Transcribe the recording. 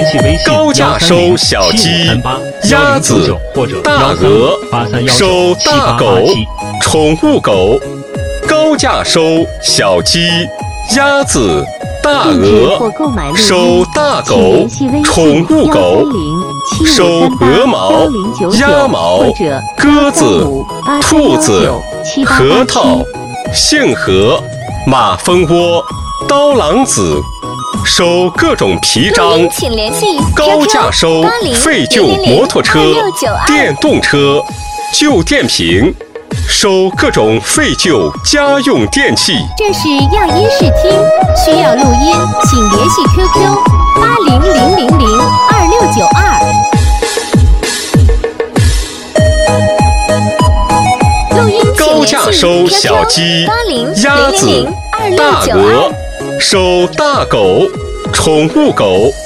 高价收小鸡、鸭子、大鹅，收大狗、宠物狗。高价收小鸡、鸭子、大鹅，收大狗、宠物狗。收鹅毛、鸭毛、鸽子、兔子、核桃、杏核、马蜂窝、刀郎子。收各种皮张，高价收废旧摩托车、电动车、旧电瓶，收各种废旧家用电器。 这是样音视听，需要录音，请联系 QQ 8000022692。 高价收小鸡、鸭子、大鹅，收大狗、宠物狗。